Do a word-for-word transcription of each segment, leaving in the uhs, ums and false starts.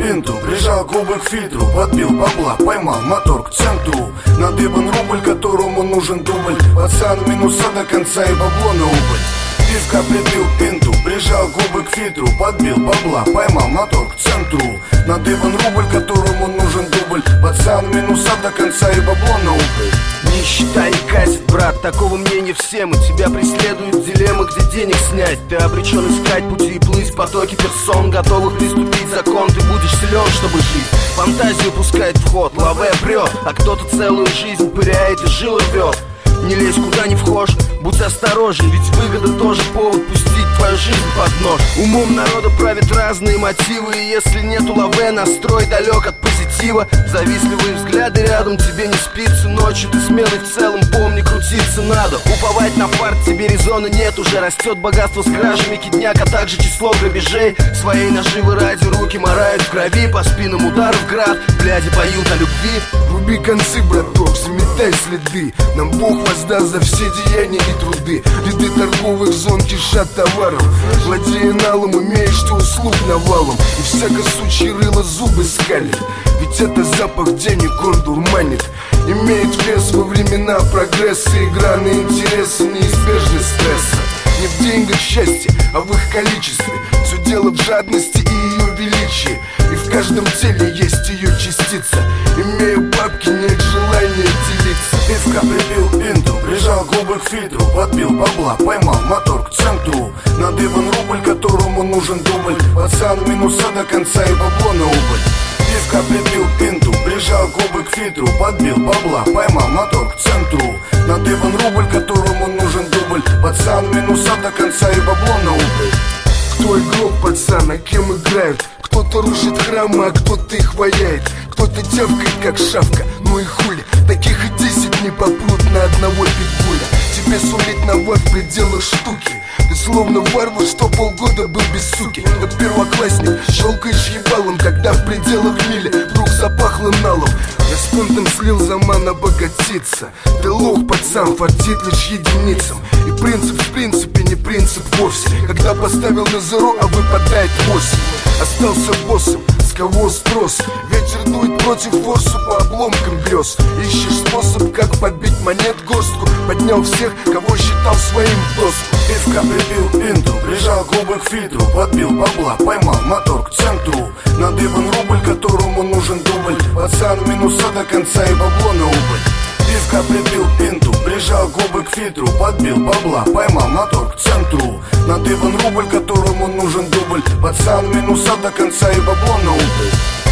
пинту, прижал губы к фильтру, подбил бабла, поймал мотор к центру. Надыбан рубль, которому нужен дубль. Пацан минуса до конца и бабло на убыль. Пивка прибил пинту, прижал губы к фильтру, подбил бабла, поймал мотор к центру. Надыбан рубль, которому нужен дубль. Пацан минуса до конца и бабло на убыль. Нищета не катит, брат, такого мнения всем. И тебя преследует дилемма, где денег снять. Ты обречен искать пути и плыть в потоке персон, готовых приступить закон. Ты будешь силен, чтобы жить. Фантазию пускает в ход, лаве прет, а кто-то целую жизнь пыряет и жил рвет. Не лезь куда не вхож, будь осторожен, ведь выгода тоже повод пустить твою жизнь под нож. Умом народа правят разные мотивы, и если нету лаве, настрой далек от позитива. Завистливые взгляды рядом, тебе не спится ночью. Ты смелый в целом, помни, крутиться надо. Уповать на фарт тебе резона нет, уже растет богатство с кражами кидняк, а также число грабежей. Своей наживы ради руки морают в крови, по спинам ударов град, глядя поют о любви. Руби концы, браток, заметай следы. Нам Бог воздаст за все деяния и труды. Ряды торговых зон кишат товаром. Владея налом, имеешь ты услуг навалом. И всяко сучье рыло зубы скалит. Ведь это запах денег, он дурманит. Имеет вес во времена прогресса. Игра на интересы, неизбежность стресса. Не в деньгах счастье, а в их количестве. Все дело в жадности и ее величии. И в каждом теле есть ее частица. Имея бабки, нет желания делиться. Пивка прибил пинту, прижал губы к фильтру, подбил бабла, поймал мотор к центру. Надыбан рубль, которому нужен дубль. Пацан минуса до конца и бабло на убыль. Пивка прибил пинту, прижал губы к фильтру, подбил бабла, поймал мотор к центру. Надыбан рубль, которому нужен дубль. Пацан минуса до конца и бабло на убыль. Кто игрок, пацан, а кем играют? Кто-то рушит храмы, а кто-то их ваяет. Кто-то тявкает, как шавка, ну и хули. Таких и десять не попрут на одного питбуля. Тебе сулить нова в пределах штуки. Ты словно варвар, что полгода был без суки. Вот первоклассник, щелкаешь ебалом, когда в пределах мили вдруг запахло налом. Я с понтом слил заман обогатиться. Ты лох, пацан, фартит лишь единицам. И принцип в принципе не принцип вовсе. Когда поставил на зеро, а выпадает восемь. Остался боссом, с кого спрос? Ветер дует против форсу по обломкам грез. Ищешь способ, как подбить монет горстку. Поднял всех, кого считал своим в доску. Пивка прибил пинту, прижал губы к фильтру, подбил бабла, поймал мотор к центру. Надыбан рубль, которому нужен дубль. Пацан минуса до конца и бабло на убыль. Пивка прибил пинту, прижал губы к фильтру, подбил бабла, поймал мотор к центру. Надыбан рубль, которому нужен дубль. Пацан минуса до конца и бабло на убыль.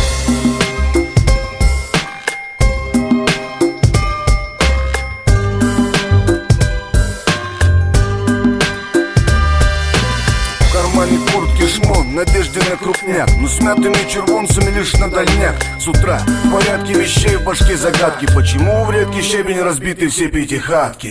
Куртки шмон, надежде на крупняк, но с мятыми червонцами лишь на дальняк. С утра в порядке вещей в башке загадки. Почему в редкий щебень разбиты все пятихатки?